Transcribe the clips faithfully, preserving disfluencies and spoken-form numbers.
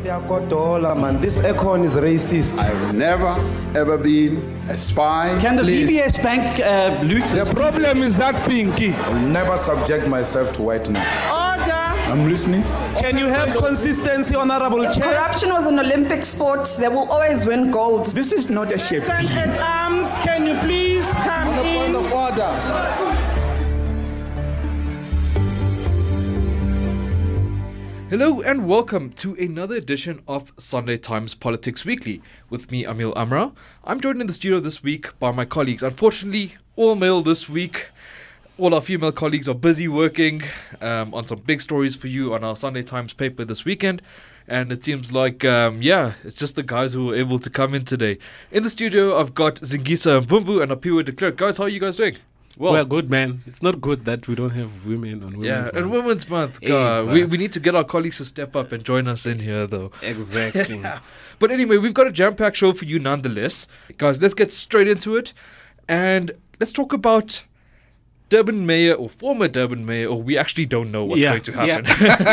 Siyakodola, man. This aircon is racist. I've never, ever been a spy. Can the Please. V B S Bank uh, loot? The problem is that pinky. I'll never subject myself to whiteness. Order. I'm listening. Can you have consistency, Honorable If Chair? corruption was an Olympic sport, they will always win gold. This is not a shape. Sergeant at Arms, can you please come On the point in? of order. Hello and welcome to another edition of Sunday Times Politics Weekly with me, Amil Amra. I'm joined in the studio this week by my colleagues. Unfortunately, all male this week. All our female colleagues are busy working um, on some big stories for you on our Sunday Times paper this weekend. And it seems like, um, yeah, it's just the guys who were able to come in today. In the studio, I've got Zingisa Mvumvu and Apiwe de Klerk. Guys, how are you guys doing? Well, well, good, man. It's not good that we don't have women on Women's Yeah, Month. and Women's Month. Hey, God, bruh. we, we need to get our colleagues to step up and join us in here, though. Exactly. But anyway, we've got a jam-packed show for you nonetheless. Guys, let's get straight into it. And let's talk about Durban Mayor or former Durban Mayor, or we actually don't know what's Yeah, going to happen.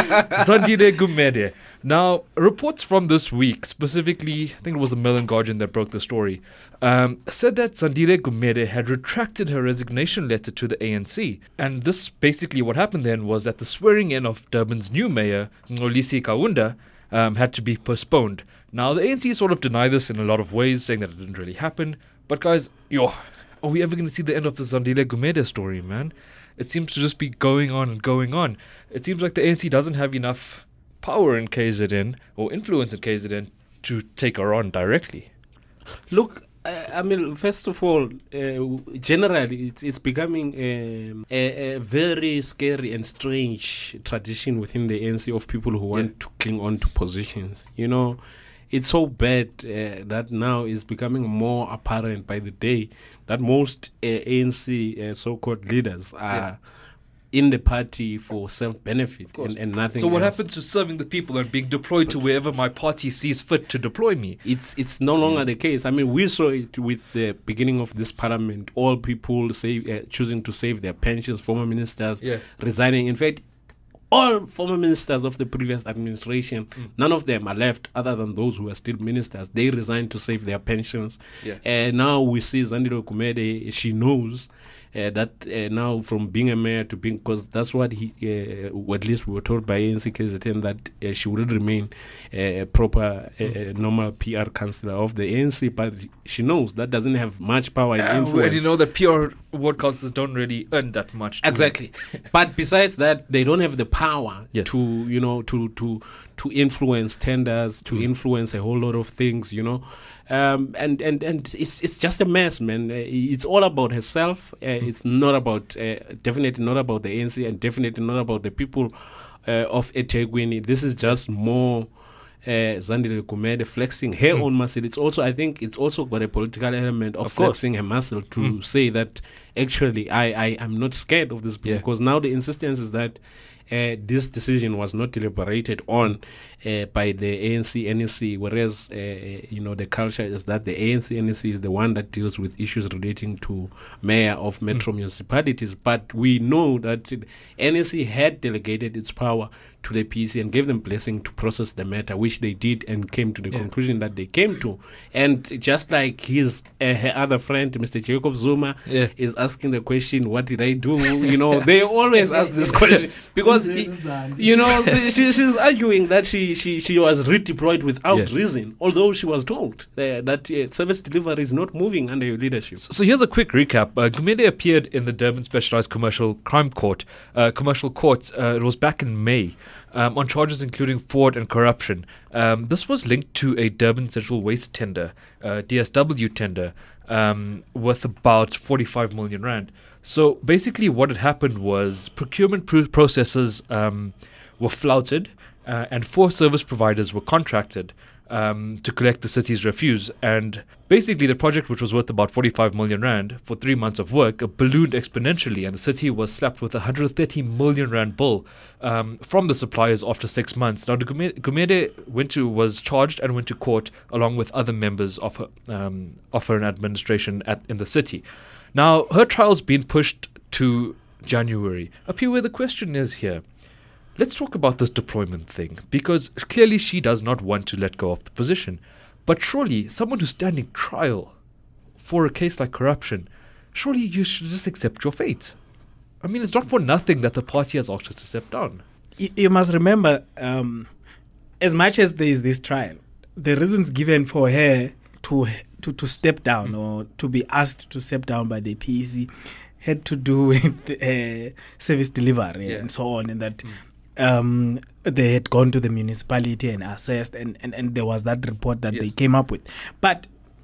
Zandile Gumede. Now, reports from this week, specifically, I think it was the Mail and Guardian that broke the story, um, said that Zandile Gumede had retracted her resignation letter to the A N C. And this basically what happened then was that the swearing in of Durban's new mayor, Ngolisi Kaunda, um, had to be postponed. Now, the A N C sort of denied this in a lot of ways, saying that it didn't really happen. But guys, yo, are we ever going to see the end of the Zandile Gumede story, man? It seems to just be going on and going on. It seems like the A N C doesn't have enough power in K Z N or influence in K Z N to take her on directly. Look, uh, I mean, first of all, uh, generally, it's, it's becoming um, a, a very scary and strange tradition within the A N C of people who want Yeah. to cling on to positions. You know, it's so bad uh, that now it's becoming more apparent by the day that most uh, A N C uh, so-called leaders are Yeah. in the party for self-benefit and, and nothing So what else. happens to serving the people and being deployed to wherever my party sees fit to deploy me? It's it's no longer the case. I mean, we saw it with the beginning of this parliament. All people save, uh, choosing to save their pensions, former ministers Yeah. resigning. In fact, all former ministers of the previous administration, Mm. none of them are left other than those who are still ministers. They resigned to save their pensions. Yeah. And now we see Zandile Gumede, she knows uh, that uh, now from being a mayor to being, because that's what he, uh, or at least we were told by A N C K Z N, that uh, she will remain uh, a proper, uh, uh, normal P R councillor of the A N C, but she knows that doesn't have much power and Uh, influence. and you know that P R ward councillors don't really earn that much. do they? Exactly. But besides that, they don't have the power Yes. to, you know, to to to influence tenders, to Mm. influence a whole lot of things, you know. Um, and, and, and it's it's just a mess, man. Uh, it's all about herself. Uh, Mm. It's not about, uh, definitely not about the A N C, and definitely not about the people uh, of eThekwini. This is just more uh, Zandile Gumede flexing her Mm. own muscle. It's also, I think, it's also got a political element of, Of course. flexing her muscle to Mm. say that actually I, I am not scared of this people, Yeah. because now the insistence is that uh, this decision was not deliberated on uh, by the A N C N E C, whereas uh, you know the culture is that the A N C N E C is the one that deals with issues relating to mayor of metro municipalities. But we know that N E C had delegated its power to the P C and gave them blessing to process the matter, which they did and came to the Yeah. conclusion that they came to. And just like his uh, her other friend, Mister Jacob Zuma, Yeah. is asking the question, what did I do? You know, they always ask this question because, he- you know, she, she, she's arguing that she, she, she was redeployed without Yeah. reason, although she was told uh, that uh, service delivery is not moving under your leadership. So here's a quick recap. Uh, Gumede appeared in the Durban Specialized Commercial Crime Court, uh, Commercial Court. Uh, it was back in May. Um, on charges including fraud and corruption. Um, this was linked to a Durban Central Waste tender, uh, D S W tender, um, worth about forty-five million rand. So basically what had happened was procurement pr- processes um, were flouted uh, and four service providers were contracted um, to collect the city's refuse. And basically the project, which was worth about forty-five million rand for three months of work, uh, ballooned exponentially, and the city was slapped with a one hundred thirty million rand bill um, from the suppliers after six months. Now, Gumede Gumede went to was charged and went to court along with other members of her, um, of her administration at in the city. Now, her trial's been pushed to January. Up here, where the question is here. let's talk about this deployment thing, because clearly she does not want to let go of the position. But surely, someone who's standing trial for a case like corruption, surely you should just accept your fate. I mean, it's not for nothing that the party has asked her to step down. You, you must remember, um, as much as there is this trial, the reasons given for her to to, to step down mm. or to be asked to step down by the P E C had to do with uh, service delivery yeah. and so on, and that mm. um, they had gone to the municipality and assessed, and, and, and there was that report that yes. they came up with. But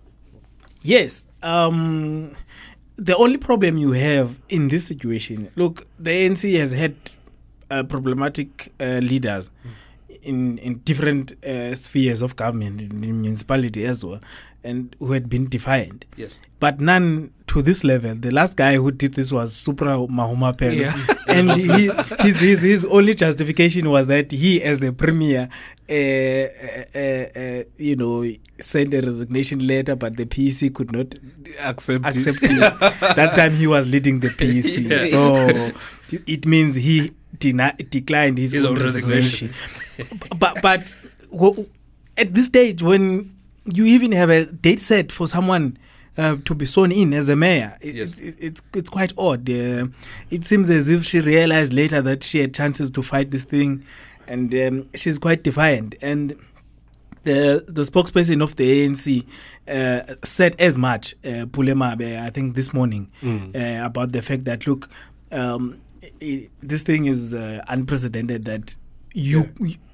yes, um, the only problem you have in this situation, look, the A N C has had uh, problematic uh, leaders mm. in in different uh, spheres of government, in the municipality as well, and who had been defiant. Yes. But none to this level. The last guy who did this was Supra Mahumapelo. Yeah. And he, his, his his only justification was that he, as the premier, uh, uh, uh, you know, sent a resignation letter, but the P E C could not accept, accept it. That time he was leading the P E C. Yeah. So it means he deni- declined his, his own, own resignation. resignation. but but w- at this stage, when you even have a date set for someone uh, to be sworn in as a mayor, it, yes. it's, it's it's it's quite odd. Uh, it seems as if she realized later that she had chances to fight this thing, and um, she's quite defiant. And the the spokesperson of the A N C uh, said as much, uh, Pulemabe, I think this morning, mm. uh, about the fact that look, um, it, this thing is uh, unprecedented. That you. Yeah. you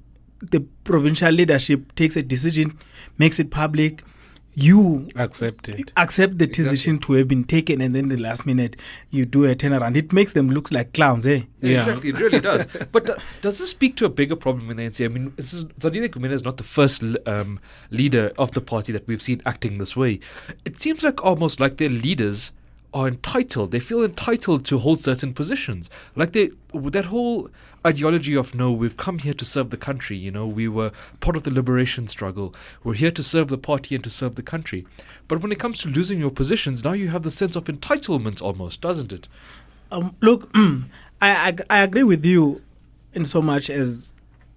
the provincial leadership takes a decision, makes it public, you accept it, accept the decision exactly. to have been taken, and then the last minute you do a turnaround. It makes them look like clowns, eh? Yeah, exactly. It really does. But uh, does this speak to a bigger problem in the A N C? I mean, this is, Zandile Gumede is not the first um, leader of the party that we've seen acting this way. It seems like almost like their leaders are entitled. They feel entitled to hold certain positions. Like they, that whole ideology of, no, we've come here to serve the country. You know, we were part of the liberation struggle. We're here to serve the party and to serve the country. But when it comes to losing your positions, now you have the sense of entitlement almost, doesn't it? Um, look, I, I I agree with you in so much as,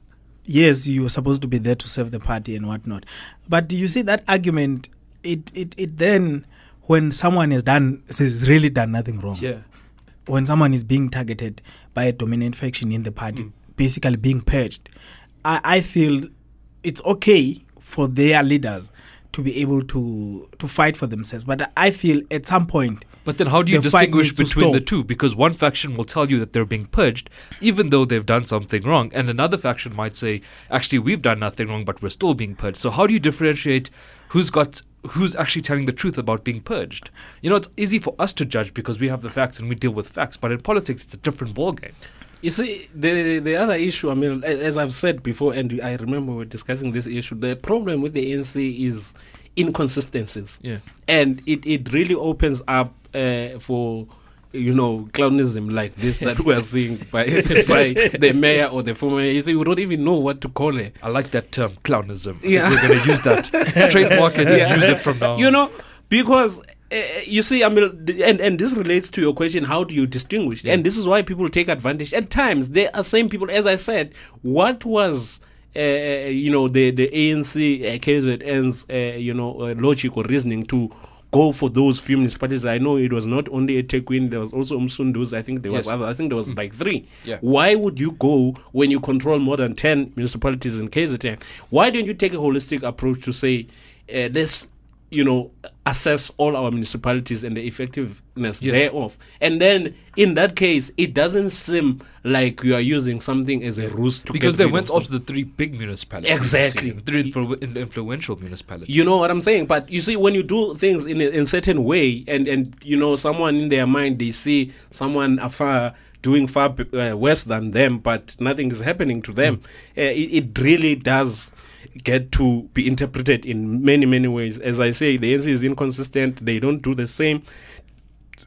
yes, you were supposed to be there to serve the party and whatnot. But do you see that argument? It it it then, when someone has done has really done nothing wrong. Yeah. When someone is being targeted by a dominant faction in the party, mm. basically being purged, I, I feel it's okay for their leaders to be able to to fight for themselves. But I feel at some point. But then how do you distinguish between the two? Because one faction will tell you that they're being purged, even though they've done something wrong. And another faction might say, actually, we've done nothing wrong, but we're still being purged. So how do you differentiate who's got who's actually telling the truth about being purged? You know, it's easy for us to judge because we have the facts and we deal with facts. But in politics, it's a different ballgame. You see, the the other issue, I mean, as I've said before, and I remember we were discussing this issue, the problem with the A N C is inconsistencies. Yeah. And it, it really opens up uh, for, you know, clownism like this that we're seeing by, by the mayor or the former mayor. You see, we don't even know what to call it. I like that term, clownism. Yeah. We're going to use that. Trademark it yeah. and use it from now on. You know, because... Uh, you see, I mean, and, and this relates to your question, how do you distinguish? Yeah. And this is why people take advantage. At times, there are same people, as I said, what was, uh, you know, the, the A N C, uh, K Z N's, uh, you know, uh, logic or reasoning to go for those few municipalities? I know it was not only eThekwini, there was also Umsunduz, I think there was yes. other, I think there was mm. like three. Yeah. Why would you go when you control more than ten municipalities in K Z N? Why don't you take a holistic approach to say, uh, let's, you know, assess all our municipalities and the effectiveness yes. thereof. And then, in that case, it doesn't seem like you are using something as a ruse to because get they rid went of off the three big municipalities. Exactly. The three influ- influential municipalities. You know what I'm saying? But you see, when you do things in a in certain way, and, and, you know, someone in their mind, they see someone afar doing far uh, worse than them, but nothing is happening to them, mm. uh, it, it really does get to be interpreted in many, many ways. As I say, the A N C is inconsistent. They don't do the same.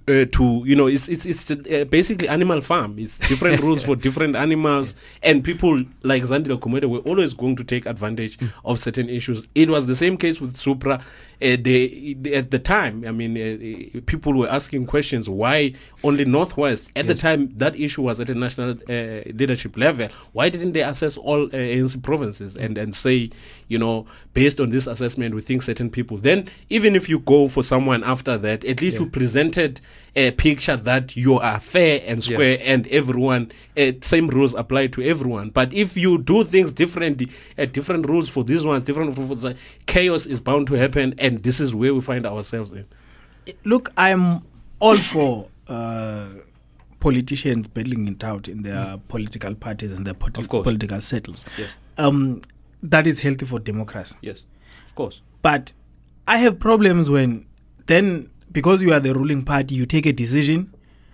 Uh, to you know, it's it's it's uh, basically animal farm. It's different rules for different animals, and people like Zandile Gumede were always going to take advantage mm. of certain issues. It was the same case with Supra. Uh, they, they at the time, I mean, uh, people were asking questions: why only Northwest? At yes. the time, that issue was at a national uh, leadership level. Why didn't they assess all uh, A N C provinces mm. and and say, you know, based on this assessment, we think certain people. Then, even if you go for someone after that, at least yeah. you presented a picture that you are fair and square yeah. and everyone, uh, same rules apply to everyone. But if you do things differently, uh, different rules for this one, different for this, chaos is bound to happen, and this is where we find ourselves in. Look, I'm all for uh, politicians battling it out in their mm. political parties and their politi- political settles. Yes. Um, that is healthy for democracy. Yes, of course. But I have problems when then, because you are the ruling party, you take a decision,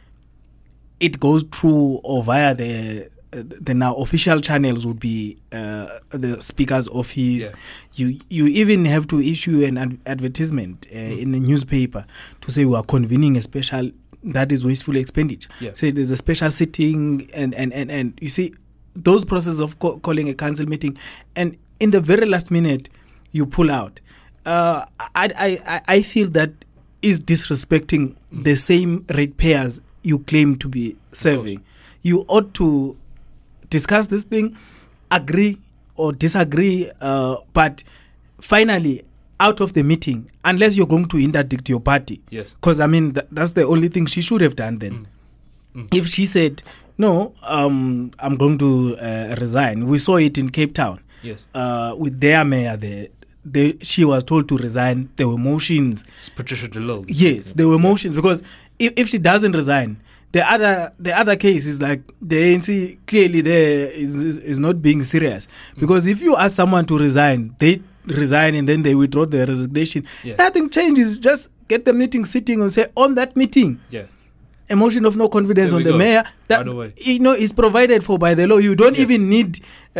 it goes through or via the uh, the now official channels would be uh, the speaker's office. Yeah. You you even have to issue an ad- advertisement uh, mm. in the newspaper to say we are convening a special. That is wasteful expenditure. Yeah. So there's a special sitting, and and and, and you see those processes of co- calling a council meeting, and in the very last minute you pull out. Uh, I I I feel that is disrespecting mm. the same ratepayers you claim to be serving. You ought to discuss this thing, agree or disagree, uh, but finally, out of the meeting, unless you're going to interdict your party. Yes. Because, I mean, th- that's the only thing she should have done then. Mm. Mm. If she said, no, um, I'm going to uh, resign. We saw it in Cape Town. Yes. Uh, with their mayor there. They, she was told to resign. There were motions. It's Patricia de Lille. Yes, there were motions because if, if she doesn't resign, the other the other case is like the A N C clearly there is is, is not being serious. Because mm. if you ask someone to resign, they resign and then they withdraw their resignation. Yeah. Nothing changes. Just get the meeting sitting and say on that meeting. Yeah. A motion of no confidence there on the go. mayor that you know is provided for by the law. You don't yeah. even need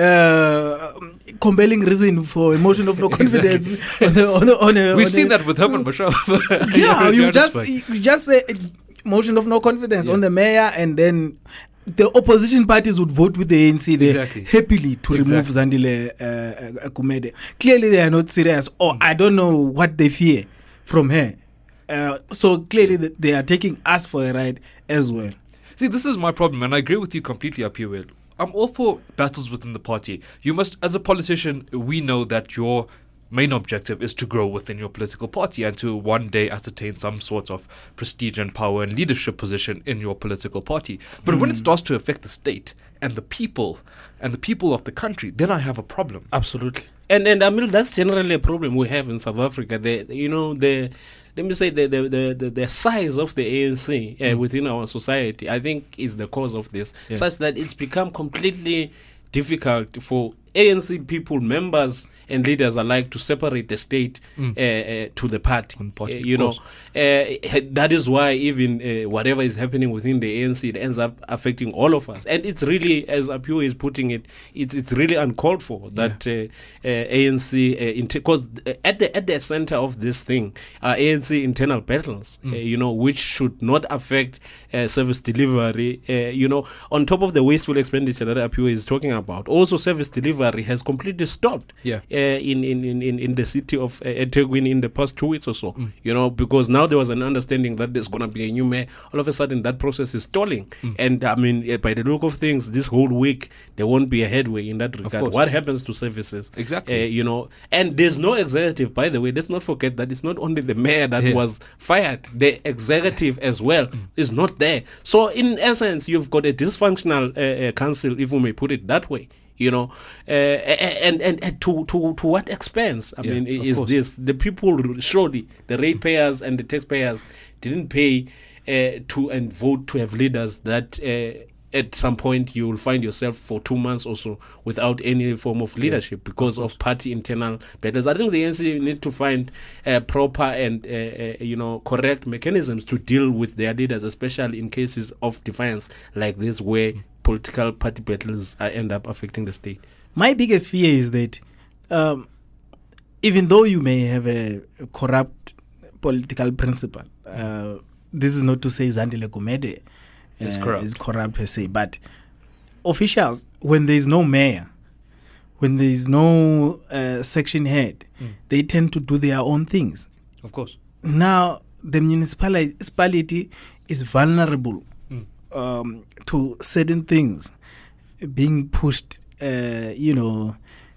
uh, compelling reason for a motion of no confidence. Exactly. on the, on the, on a, We've on seen a, that with Herman Mashaba. Yeah, you just you just say motion of no confidence yeah. on the mayor, and then the opposition parties would vote with the A N C there exactly. happily to exactly. remove Zandile uh, Gumede. Clearly, they are not serious, or mm. I don't know what they fear from her. Uh, so clearly th- they are taking us for a ride as well. See, this is my problem, and I agree with you completely, Aphiwe. I'm all for battles within the party. You must, as a politician, we know that your main objective is to grow within your political party and to one day ascertain some sort of prestige and power and leadership position in your political party. But mm. when it starts to affect the state and the people and the people of the country, then I have a problem. Absolutely. And and I mean that's generally a problem we have in South Africa. The you know the let me say the the the, the, the size of the A N C uh, mm. within our society, I think, is the cause of this, yeah. such that it's become completely difficult for A N C people, members and leaders alike to separate the state mm. uh, uh, to the party. party uh, you know, uh, that is why even uh, whatever is happening within the A N C, it ends up affecting all of us. And it's really, as Aphiwe is putting it, it's it's really uncalled for that yeah. uh, uh, A N C, because uh, inter- at the at the center of this thing are A N C internal battles, mm. uh, you know, which should not affect uh, service delivery. Uh, you know, on top of the wasteful expenditure that Aphiwe is talking about, also service delivery has completely stopped. Yeah. Uh, in, in, in, in the city of uh, eThekwini in the past two weeks or so, mm. you know, because now there was an understanding that there's going to be a new mayor. All of a sudden, that process is stalling. Mm. And I mean, uh, by the look of things, this whole week, there won't be a headway in that regard. What happens to services? Exactly. Uh, you know, and there's no executive, by the way. Let's not forget that it's not only the mayor that yeah. was fired, the executive as well mm. is not there. So, in essence, you've got a dysfunctional uh, uh, council, if we may put it that way. You know, uh, and, and and to to to what expense? I yeah, mean, is course. this the people surely the ratepayers and the taxpayers didn't pay uh, to and vote to have leaders that uh, at some point you will find yourself for two months or so without any form of leadership yeah, because of, of party internal battles. I think the A N C need to find uh, proper and uh, uh, you know correct mechanisms to deal with their leaders, especially in cases of defiance like this where mm. political party battles uh, end up affecting the state. My biggest fear is that um, even though you may have a corrupt political principle, uh, this is not to say Zandile Gumede uh, is corrupt. is corrupt per se, but officials, when there is no mayor, when there is no uh, section head, mm. they tend to do their own things. Of course. Now, the municipality is vulnerable mm. um, to certain things being pushed, uh, you know,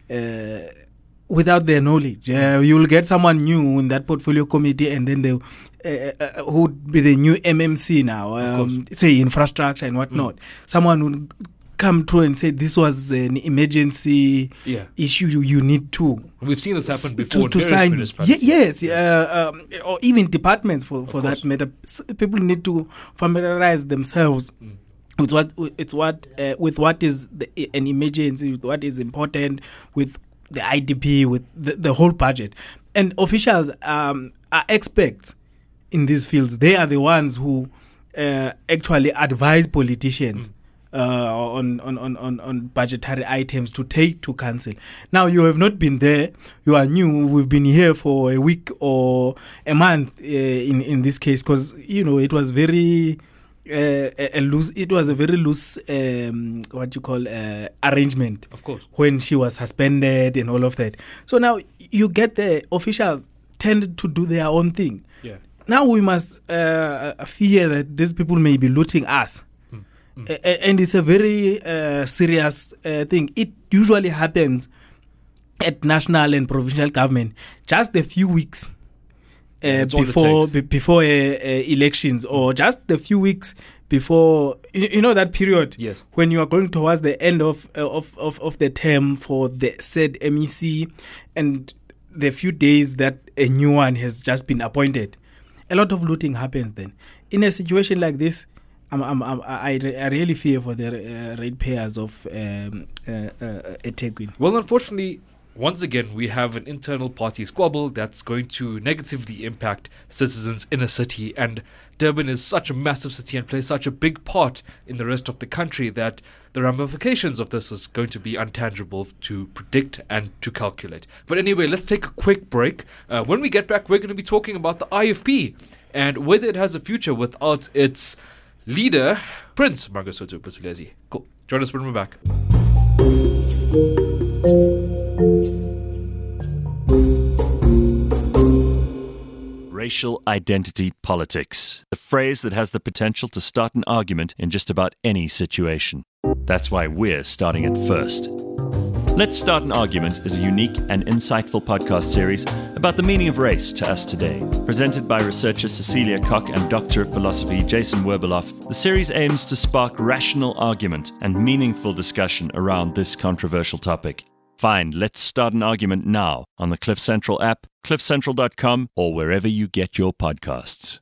uh, without their knowledge. Uh, you will get someone new in that portfolio committee, and then they uh, uh, who would be the new M M C now, um, say infrastructure and whatnot. Mm. Someone would come through and say this was an emergency yeah. issue. You, you need to. We've seen this happen before. To, to sign, y- yes, uh, um, or even departments for, for that matter. People need to familiarize themselves mm. with what it's what uh, with what is the, an emergency, with what is important, with the I D P, with the, the whole budget. And officials um, are experts in these fields. They are the ones who uh, actually advise politicians. Mm. Uh, on, on, on, on budgetary items to take to council. Now, you have not been there. You are new. We've been here for a week or a month uh, in, in this case because, you know, it was very uh, a, a loose, it was a very loose, um, what you call, uh, arrangement. Of course. When she was suspended and all of that. So now you get the officials tend to do their own thing. Yeah. Now we must uh, fear that these people may be looting us. Mm. Uh, and it's a very uh, serious uh, thing. It usually happens at national and provincial government just a few weeks uh, before b- before uh, uh, elections, or just a few weeks before you, you know that period yes. when you are going towards the end of, uh, of of of the term for the said M E C, and the few days that a new one has just been appointed. A lot of looting happens then. In a situation like this, I'm, I'm, I'm, I, I really fear for the uh, ratepayers of um, uh, uh, eThekwini. Well, unfortunately, once again, we have an internal party squabble that's going to negatively impact citizens in a city. And Durban is such a massive city and plays such a big part in the rest of the country that the ramifications of this is going to be untangible to predict and to calculate. But anyway, let's take a quick break. Uh, when we get back, we're going to be talking about the I F P and whether it has a future without its leader, Prince Mangosuthu Buthelezi. Cool. Join us when we're back. Racial identity politics, a phrase that has the potential to start an argument in just about any situation. That's why we're starting it first. Let's Start an Argument is a unique and insightful podcast series about the meaning of race to us today. Presented by researcher Cecilia Koch and Doctor of Philosophy Jason Werbeloff, the series aims to spark rational argument and meaningful discussion around this controversial topic. Find Let's Start an Argument now on the Cliff Central app, cliff central dot com, or wherever you get your podcasts.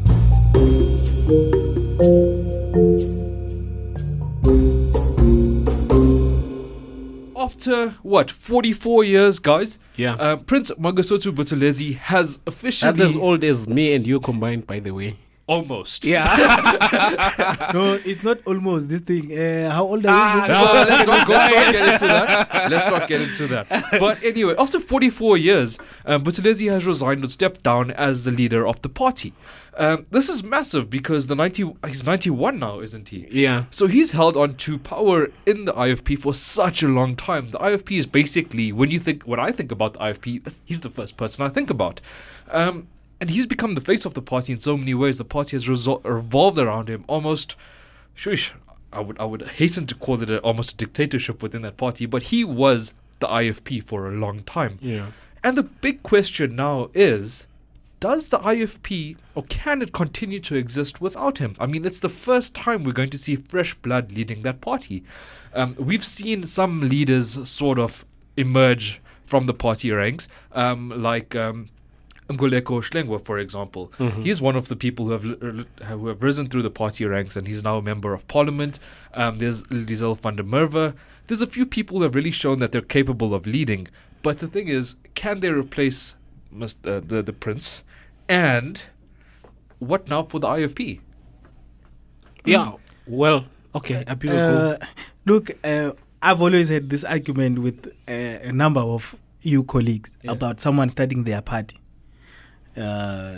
After, what, forty-four years, guys? Yeah. Uh, Prince Mangosuthu Buthelezi has officially... That's as old as me and you combined, by the way. Almost. Yeah. No, it's not almost this thing. Uh, how old are ah, you? No, let's not, go, let's not get into that. Let's not get into that. But anyway, after forty-four years, um, Buthelezi has resigned and stepped down as the leader of the party. Um, this is massive because the ninety he's ninety-one now, isn't he? Yeah. So he's held on to power in the I F P for such a long time. The I F P is basically, when you think, when I think about the I F P, he's the first person I think about. Um, and he's become the face of the party in so many ways. The party has resol- revolved around him almost, shush, I would I would hasten to call it a, almost a dictatorship within that party, but he was the I F P for a long time. Yeah. And the big question now is, does the I F P, or can it continue to exist without him? I mean, it's the first time we're going to see fresh blood leading that party. Um, we've seen some leaders sort of emerge from the party ranks, um, like um, Ngoleko Shlengwa, for example. Mm-hmm. He's one of the people who have who have risen through the party ranks, and he's now a member of parliament. Um, there's Liesel van der Merwe. There's a few people who have really shown that they're capable of leading. But the thing is, can they replace must, uh, the, the prince? And what now for the I F P? Yeah, well, okay. Uh, look, uh, I've always had this argument with uh, a number of you colleagues yeah. about someone starting their party. Uh,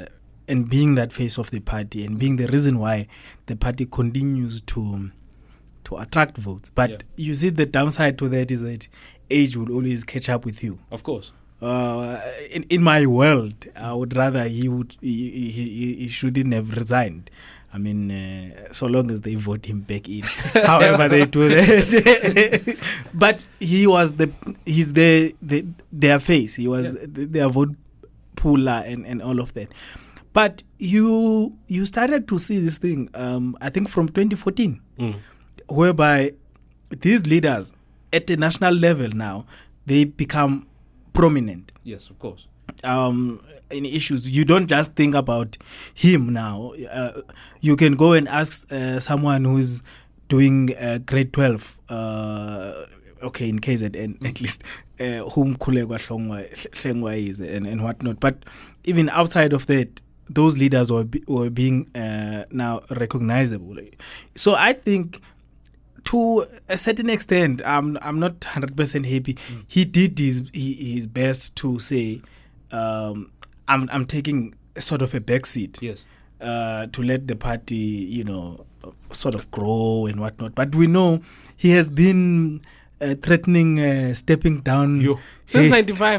and being that face of the party and being the reason why the party continues to to attract votes. But Yeah. you see, the downside to that is that age will always catch up with you. Of course. Uh, in in my world, I would rather he would he, he, he shouldn't have resigned. I mean, uh, so long as they vote him back in, however they do that. But he was the he's the, the their face. He was Yeah. the, their vote puller and, and all of that. But you you started to see this thing. Um, I think from twenty fourteen, Mm. whereby these leaders at the national level now they become prominent. Yes, of course. Um, in issues, you don't just think about him now. Uh, you can go and ask uh, someone who's doing uh, grade twelve. Uh, okay, in K Z N at least, uh, whom Kulekwa Hlongwa Hlengwa is and, and whatnot. But even outside of that, those leaders were be, were being uh, now recognizable. So I think, to a certain extent, I'm I'm not one hundred percent happy. Mm. He did his he, his best to say, um, I'm I'm taking a sort of a backseat. Yes. Uh, to let the party, you know, sort of grow and whatnot. But we know he has been uh, threatening uh, stepping down. You since ninety-five.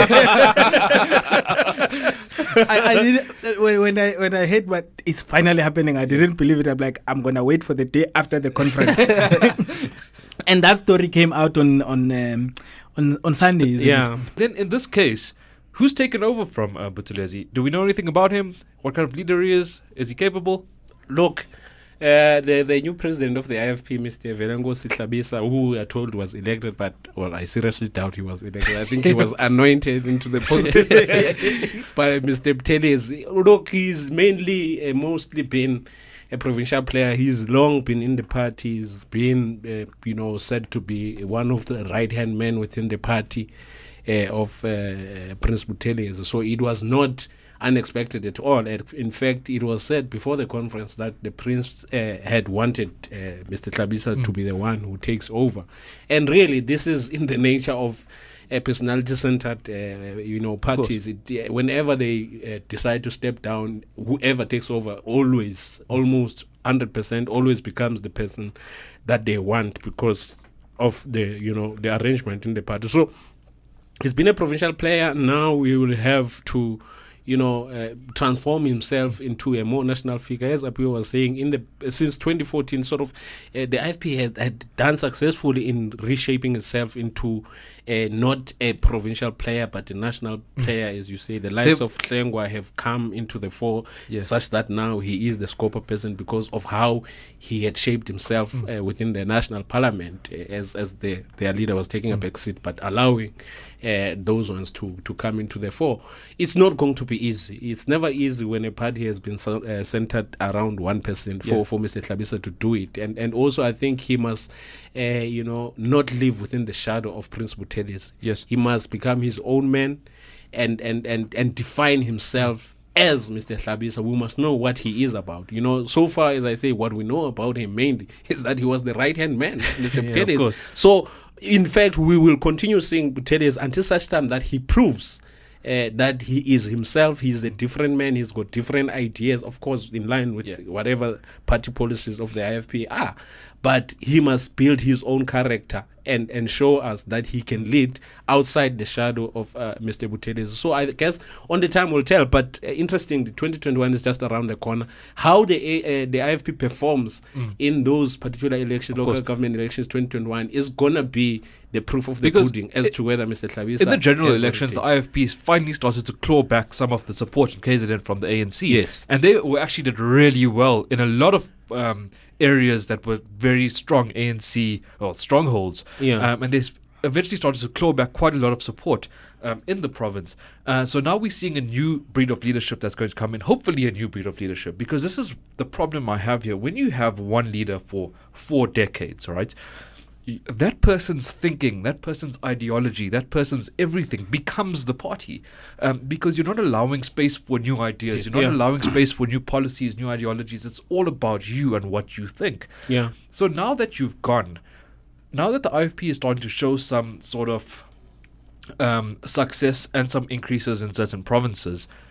I, I did, when, when I when I heard what it's finally happening, I didn't believe it. I'm like, I'm gonna wait for the day after the conference. And that story came out on on um, on on Sunday. Isn't Yeah. it? Then in this case, who's taken over from uh, Buthelezi? Do we know anything about him? What kind of leader he is? Is he capable? Look, uh, the the new president of the I F P, Mister Velengosi Tlhabisa, who we are told was elected, but well, I seriously doubt he was elected. I think he was anointed into the post by Mister Buthelezi. Look, he's mainly, uh, mostly been a provincial player. He's long been in the party. He's been, uh, you know, said to be one of the right-hand men within the party uh, of uh, Prince Buthelezi. So it was not unexpected at all. In fact, it was said before the conference that the prince uh, had wanted uh, Mister Tlhabisa mm. to be the one who takes over. And really, this is in the nature of uh, personality-centered, uh, you know, parties. It, uh, whenever they uh, decide to step down, whoever takes over always, almost one hundred percent, always becomes the person that they want because of the, you know, the arrangement in the party. So he's been a provincial player. Now we will have to, you know, uh, transform himself into a more national figure. As Apio was saying, in the uh, since twenty fourteen, sort of, uh, the I F P had, had done successfully in reshaping itself into uh, not a provincial player, but a national player, as you say. The likes They've of Hlengwa have come into the fore, Yes. such that now he is the Scopa person because of how he had shaped himself Mm. uh, within the national parliament, uh, as as the their leader was taking Mm. a back seat, but allowing Uh, those ones to, to come into the fore. It's not going to be easy. It's never easy when a party has been so, uh, centered around one person for, Yeah. for Mister Tlhabisa to do it. And and also I think he must, uh, you know, not live within the shadow of Prince Buthelezi. Yes. He must become his own man and, and, and, and define himself as Mister Tlhabisa. We must know what he is about. You know, so far as I say, what we know about him mainly is that he was the right-hand man, Mister Yeah, of Buthelezi. course. So, in fact, we will continue seeing Buthelezi until such time that he proves uh, that he is himself. He's a different man. He's got different ideas, of course, in line with Yeah. whatever party policies of the I F P are. But he must build his own character and, and show us that he can lead outside the shadow of uh, Mister Buthelezi. So I guess on the time will tell. But uh, interestingly, twenty twenty-one is just around the corner. How the uh, the I F P performs Mm. in those particular elections, Of local course. government elections twenty twenty-one, is gonna be the proof of the Because pudding as it- to whether Mister Tlhabisa In the general has what it elections, the takes. I F P finally started to claw back some of the support in K Z N from the A N C. Yes. And they were actually did really well in a lot of um, areas that were very strong A N C or strongholds. Yeah. Um, and they s- eventually started to claw back quite a lot of support um, in the province. Uh, so now we're seeing a new breed of leadership that's going to come in, hopefully a new breed of leadership, because this is the problem I have here. When you have one leader for four decades, all right, y- that person's thinking, that person's ideology, that person's everything becomes the party, um, because you're not allowing space for new ideas. You're not Yeah. allowing space for new policies, new ideologies. It's all about you and what you think. Yeah. So now that you've gone, now that the I F P is starting to show some sort of um, success and some increases in certain provinces,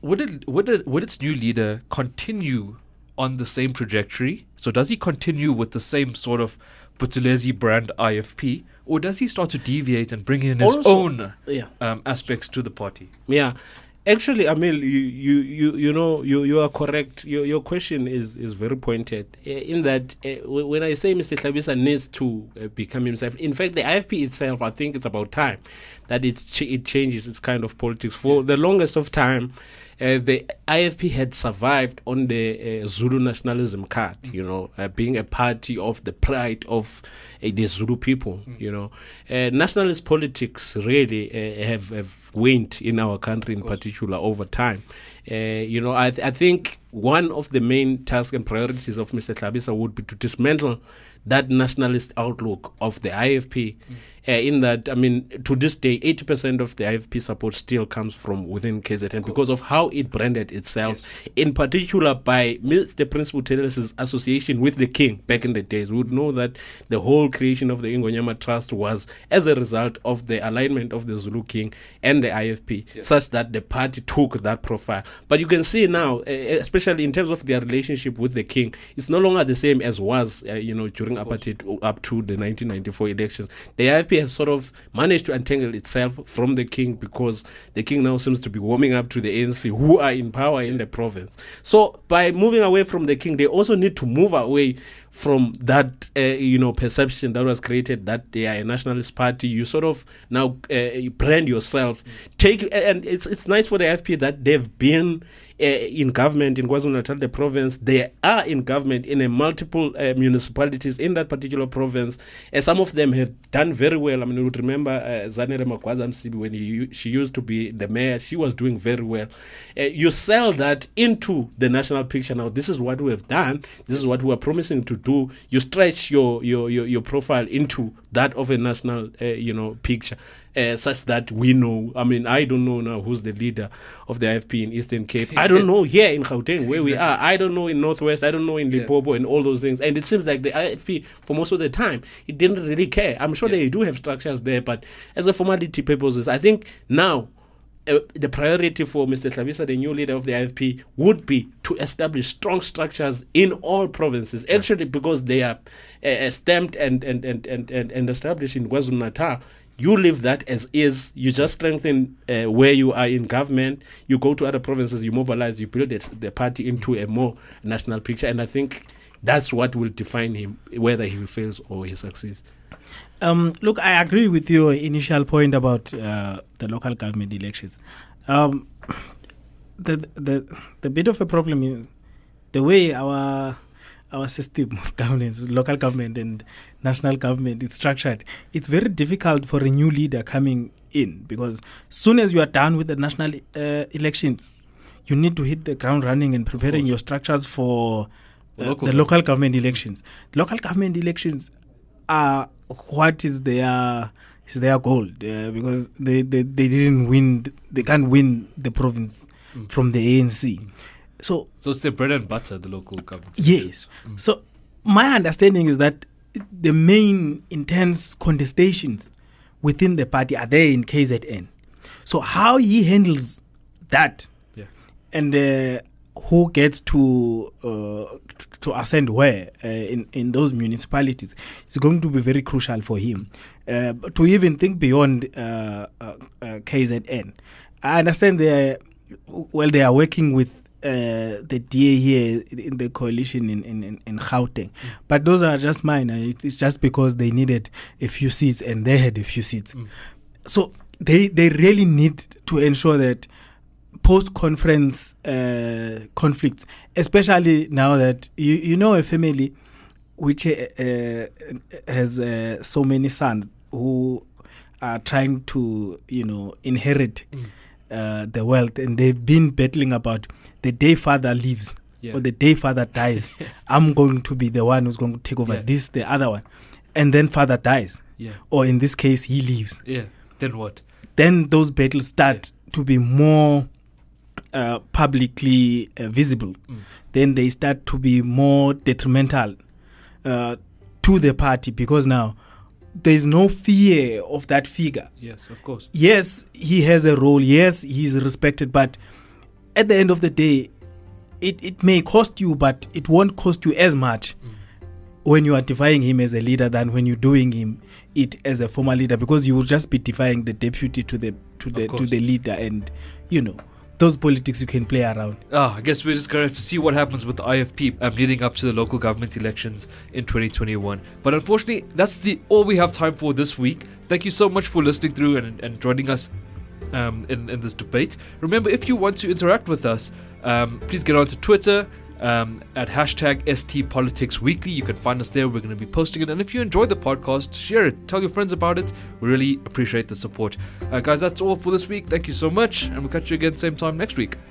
would it would it would its new leader continue on the same trajectory? So does he continue with the same sort of Buthelezi brand I F P, or does he start to deviate and bring in his Also, own yeah. um, aspects to the party? Yeah. Actually, Amil, you, you, you, you know, you, you are correct. Your, your question is, is very pointed. Uh, in that, uh, w- when I say Mister Hlabisa needs to uh, become himself, in fact, the I F P itself, I think it's about time that it, ch- it changes its kind of politics. For the longest of time, uh, the I F P had survived on the uh, Zulu nationalism card, mm. you know, uh, being a party of the pride of uh, the Zulu people, mm. you know. Uh, nationalist politics really uh, have, have waned in our country in particular over time. Uh, you know, I, th- I think one of the main tasks and priorities of Mister Hlabisa would be to dismantle that nationalist outlook of the I F P. Mm. Uh, in that, I mean, to this day, eighty percent of the I F P support still comes from within K Z N because of how it branded itself, yes. in particular by Mister Prince Buthelez's association with the king back in the days. We would know that the whole creation of the Ingonyama Trust was as a result of the alignment of the Zulu king and the I F P, yes. such that the party took that profile. But you can see now, uh, especially in terms of their relationship with the king, it's no longer the same as was, uh, you know, during apartheid up to the nineteen ninety-four elections. The I F P has sort of managed to untangle itself from the king because the king now seems to be warming up to the A N C, who are in power in the province. So by moving away from the king, they also need to move away from that, uh, you know, perception that was created that they are a nationalist party. You sort of now uh, you brand yourself. Take and it's it's nice for the I F P that they've been uh, in government in KwaZulu-Natal, the province. They are in government in a multiple uh, municipalities in that particular province. Uh, some of them have done very well. I mean, you would remember uh, Zanele Magwaza Msibi when he, she used to be the mayor. She was doing very well. Uh, you sell that into the national picture. Now, this is what we have done. This is what we are promising to do. You stretch your your your, your profile into that of a national uh, you know picture, uh, such that we know. I mean, I don't know now who's the leader of the I F P in Eastern Cape. I don't know here in Gauteng where exactly. we are. I don't know in Northwest. I don't know in Limpopo yeah. and all those things. And it seems like the I F P, for most of the time, it didn't really care. I'm sure yeah. they do have structures there, but as a formality purposes, I think now Uh, the priority for Mister Hlabisa, the new leader of the I F P, would be to establish strong structures in all provinces. Right. Actually, because they are uh, stamped and and, and, and, and and established in KwaZulu-Natal, you leave that as is. You just strengthen uh, where you are in government. You go to other provinces, you mobilize, you build it, the party into a more national picture. And I think that's what will define him, whether he fails or he succeeds. Um, look, I agree with your initial point about uh, the local government elections. Um, the the the bit of a problem is the way our our system of governance, local government and national government is structured. It's very difficult for a new leader coming in because soon as you are done with the national uh, elections, you need to hit the ground running and preparing your structures for uh, local the local government elections. Local government elections are what is their is their goal uh, because they, they, they didn't win, they can't win the province mm. from the A N C. Mm. So so it's their bread and butter, the local government. Yes. Mm. So my understanding is that the main intense contestations within the party are there in K Z N. So how he handles that yeah. and uh, who gets to uh, to ascend where uh, in, in those municipalities is going to be very crucial for him. Uh, to even think beyond uh, uh, uh, K Z N. I understand they are, well, they are working with uh, the D A here in the coalition in, in, in, in Gauteng. Mm. But those are just minor. It's, it's just because they needed a few seats and they had a few seats. Mm. So they, they really need to ensure that post-conference uh, conflicts, especially now that you, you know a family which uh, uh, has uh, so many sons who are trying to, you know, inherit mm. uh, the wealth, and they've been battling about the day father leaves yeah. or the day father dies. I'm going to be the one who's going to take over yeah. this, the other one, and then father dies, yeah. or in this case, he leaves. Yeah. Then what? Then those battles start yeah. to be more Uh, publicly uh, visible, mm. then they start to be more detrimental uh, to the party because now there is no fear of that figure. Yes, of course. Yes, he has a role. Yes, he is respected, but at the end of the day, it, it may cost you, but it won't cost you as much mm. when you are defying him as a leader than when you're doing him it as a former leader, because you will just be defying the deputy to the to the to the leader, and you know those politics you can play around. Ah, I guess we're just going to have to see what happens with the I F P um, leading up to the local government elections in twenty twenty-one. But unfortunately, that's the all we have time for this week. Thank you so much for listening through and, and joining us um, in, in this debate. Remember, if you want to interact with us, um, please get onto Twitter um, at hashtag S T Politics Weekly. You can find us there. We're going to be posting it. And if you enjoyed the podcast, share it. Tell your friends about it. We really appreciate the support. Uh, guys, that's all for this week. Thank you so much. And we'll catch you again same time next week.